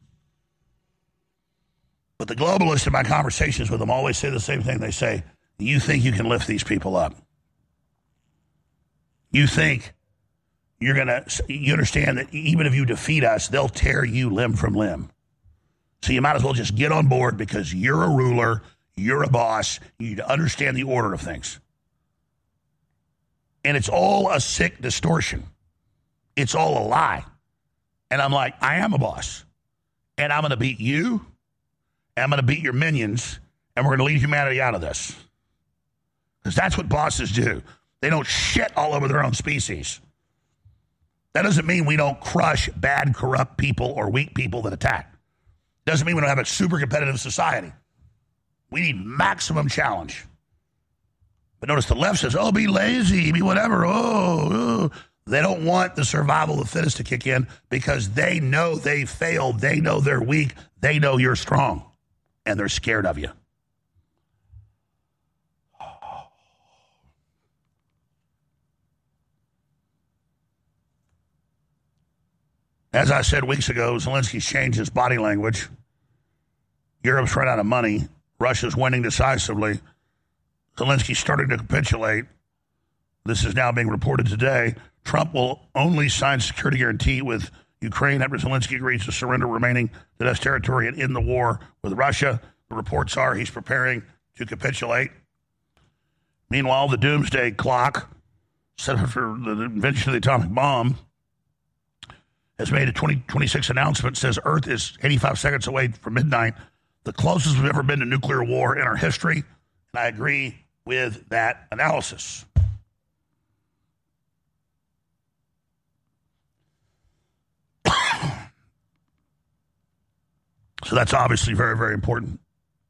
But the globalists in my conversations with them always say the same thing. They say, you think you can lift these people up. You think you understand that even if you defeat us, they'll tear you limb from limb. So you might as well just get on board because you're a ruler, you're a boss, you need to understand the order of things. And it's all a sick distortion. It's all a lie. And I'm like, I am a boss. And I'm going to beat you, and I'm going to beat your minions, and we're going to lead humanity out of this. Because that's what bosses do. They don't shit all over their own species. That doesn't mean we don't crush bad, corrupt people or weak people that attack. Doesn't mean we don't have a super competitive society. We need maximum challenge. But notice the left says, oh, be lazy, be whatever. Oh. They don't want the survival of the fittest to kick in because they know they failed. They know they're weak. They know you're strong. And they're scared of you. As I said weeks ago, Zelensky's changed his body language. Europe's run out of money. Russia's winning decisively. Zelensky's starting to capitulate. This is now being reported today. Trump will only sign security guarantee with Ukraine after Zelensky agrees to surrender remaining Donetsk territory and end the war with Russia. The reports are he's preparing to capitulate. Meanwhile, the doomsday clock, set for the invention of the atomic bomb, has made a 2026 announcement. Says Earth is 85 seconds away from midnight, the closest we've ever been to nuclear war in our history. And I agree with that analysis. So that's obviously very, very important.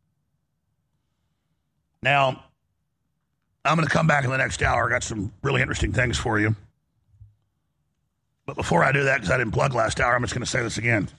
Now, I'm going to come back in the next hour. I got some really interesting things for you. But before I do that, because I didn't plug last hour, I'm just going to say this again.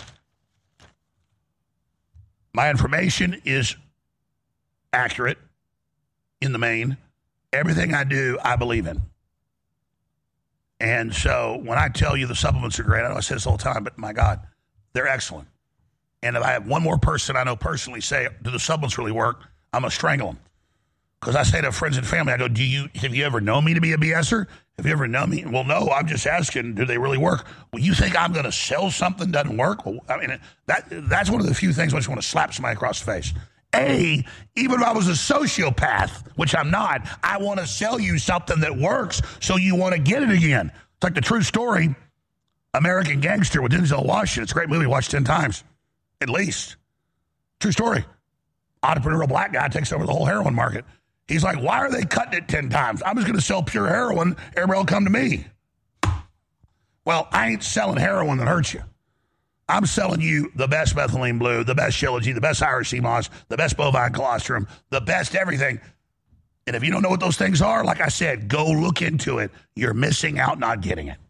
My information is accurate in the main. Everything I do, I believe in. And so when I tell you the supplements are great, I know I say this all the time, but my God, they're excellent. And if I have one more person I know personally say, do the supplements really work, I'm going to strangle them. Because I say to friends and family, I go, have you ever known me to be a BSer? Have you ever known me? Well, no, I'm just asking, do they really work? Well, you think I'm going to sell something that doesn't work? Well, I mean, that's one of the few things I just want to slap somebody across the face. Even if I was a sociopath, which I'm not, I want to sell you something that works so you want to get it again. It's like the true story, American Gangster with Denzel Washington. It's a great movie, watched 10 times, at least. True story. Entrepreneurial black guy takes over the whole heroin market. He's like, why are they cutting it 10 times? I'm just going to sell pure heroin. Everybody will come to me. Well, I ain't selling heroin that hurts you. I'm selling you the best methylene blue, the best Shilajit, the best Irish sea moss, the best bovine colostrum, the best everything. And if you don't know what those things are, like I said, go look into it. You're missing out not getting it.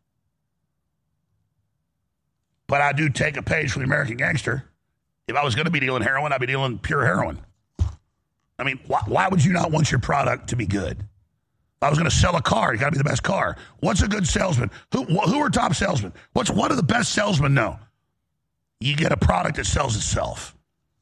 But I do take a page from the American Gangster. If I was going to be dealing heroin, I'd be dealing pure heroin. I mean, why would you not want your product to be good? If I was going to sell a car, you got to be the best car. What's a good salesman? Who are top salesmen? What do the best salesmen know? You get a product that sells itself.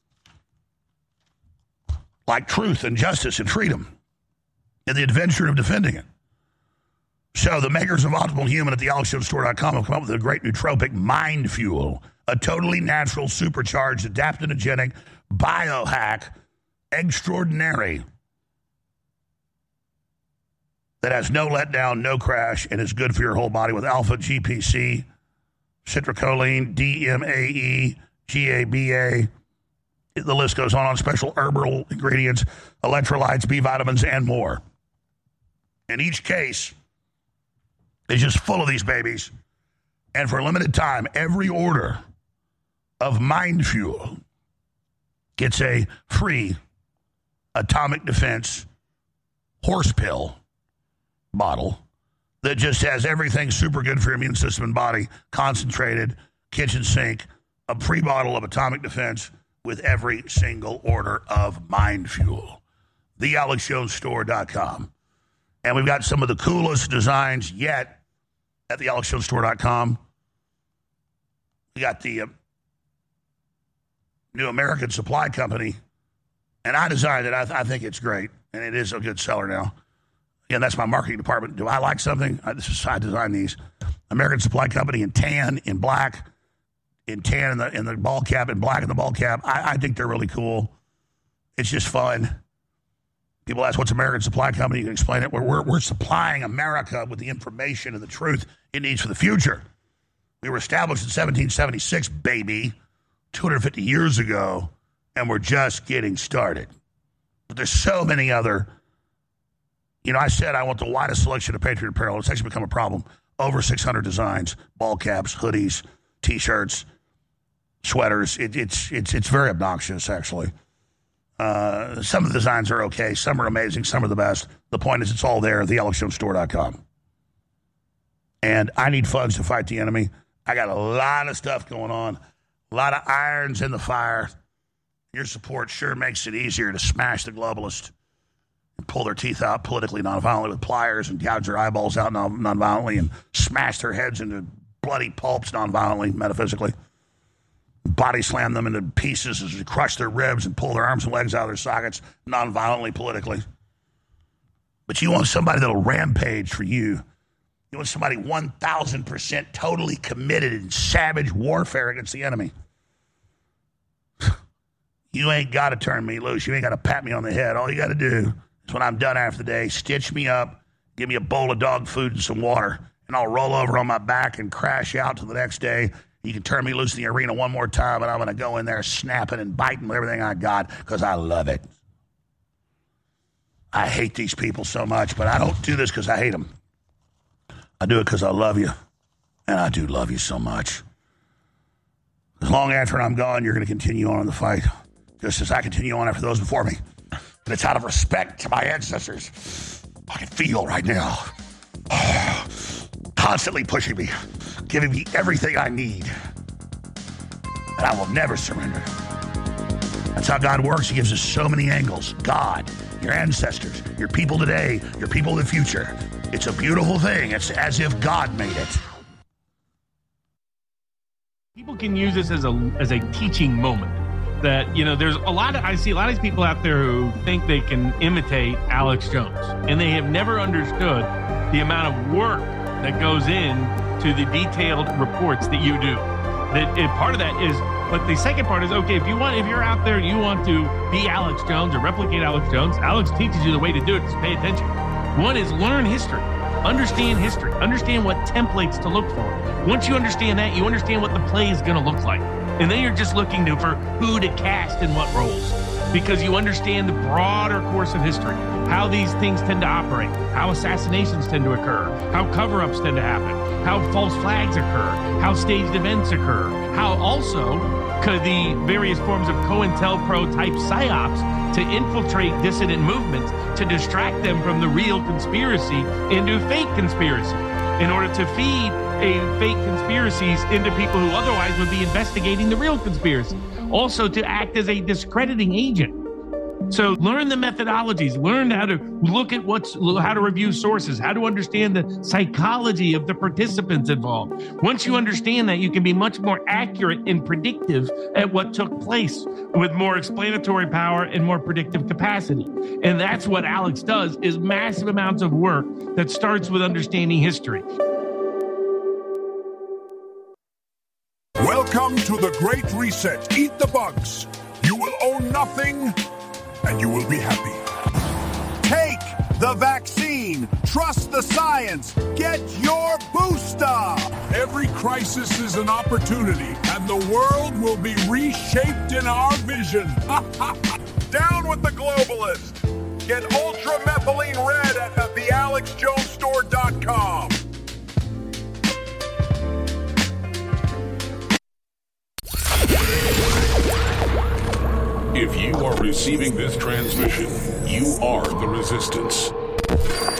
Like truth and justice and freedom. And the adventure of defending it. So the makers of Optimal Human at thealexjonesstore.com have come up with a great nootropic Mind Fuel. A totally natural, supercharged, adaptogenic biohack extraordinary that has no letdown, no crash, and is good for your whole body with alpha GPC, citrulline, DMAE, GABA. The list goes on special herbal ingredients, electrolytes, B vitamins, and more. And each case is just full of these babies. And for a limited time, every order of Mind Fuel gets a free atomic defense horse pill bottle that just has everything super good for your immune system and body, concentrated, kitchen sink, a free bottle of atomic defense with every single order of Mind Fuel. TheAlexJonesStore.com. And we've got some of the coolest designs yet at TheAlexJonesStore.com. We got the new American Supply Company, and I designed it. I think it's great, and it is a good seller now. And that's my marketing department. Do I like something? I designed these. American Supply Company in tan, in black, in tan in the ball cap, in black in the ball cap. I think they're really cool. It's just fun. People ask, what's American Supply Company? You can explain it. We're supplying America with the information and the truth it needs for the future. We were established in 1776, baby, 250 years ago, and we're just getting started. But there's so many other, I said I want the widest selection of Patriot apparel. It's actually become a problem. Over 600 designs, ball caps, hoodies, T-shirts, sweaters. It's very obnoxious, actually. Some of the designs are okay. Some are amazing. Some are the best. The point is it's all there at TheAlexJonesStore.com. And I need funds to fight the enemy. I got a lot of stuff going on. A lot of irons in the fire. Your support sure makes it easier to smash the globalists and pull their teeth out politically, nonviolently with pliers and gouge their eyeballs out nonviolently and smash their heads into bloody pulps nonviolently, metaphysically. Body slam them into pieces as we crush their ribs and pull their arms and legs out of their sockets nonviolently, politically. But you want somebody that'll rampage for you. You want somebody 1,000% totally committed in savage warfare against the enemy. You ain't got to turn me loose. You ain't got to pat me on the head. All you got to do is when I'm done after the day, stitch me up, give me a bowl of dog food and some water, and I'll roll over on my back and crash out till the next day. You can turn me loose in the arena one more time, and I'm going to go in there snapping and biting with everything I got because I love it. I hate these people so much, but I don't do this because I hate them. I do it because I love you, and I do love you so much. As long after I'm gone, you're going to continue on in the fight, just as I continue on after those before me. And it's out of respect to my ancestors. I can feel right now. Constantly pushing me, giving me everything I need. And I will never surrender. That's how God works. He gives us so many angles. God, your ancestors, your people today, your people in the future. It's a beautiful thing. It's as if God made it. People can use this as a teaching moment. That, there's I see a lot of these people out there who think they can imitate Alex Jones. And they have never understood the amount of work that goes in to the detailed reports that you do. Part of that is, but the second part is, okay, if you're out there and you want to be Alex Jones or replicate Alex Jones, Alex teaches you the way to do it. Just pay attention. One is learn history. Understand history. Understand what templates to look for. Once you understand that, you understand what the play is going to look like. And then you're just looking for who to cast in what roles. Because you understand the broader course of history, how these things tend to operate, how assassinations tend to occur, how cover-ups tend to happen, how false flags occur, how staged events occur, how also the various forms of COINTELPRO type psyops to infiltrate dissident movements to distract them from the real conspiracy into fake conspiracy in order to feed fake conspiracies into people who otherwise would be investigating the real conspiracy. Also to act as a discrediting agent. So learn the methodologies, learn how to look at how to review sources, how to understand the psychology of the participants involved. Once you understand that, you can be much more accurate and predictive at what took place with more explanatory power and more predictive capacity. And that's what Alex does, is massive amounts of work that starts with understanding history. Welcome to the Great Reset. Eat the bugs. You will own nothing, and you will be happy. Take the vaccine. Trust the science. Get your booster. Every crisis is an opportunity, and the world will be reshaped in our vision. Down with the globalist. Get Ultra Methylene Red at thealexjonesstore.com. If you are receiving this transmission, you are the resistance.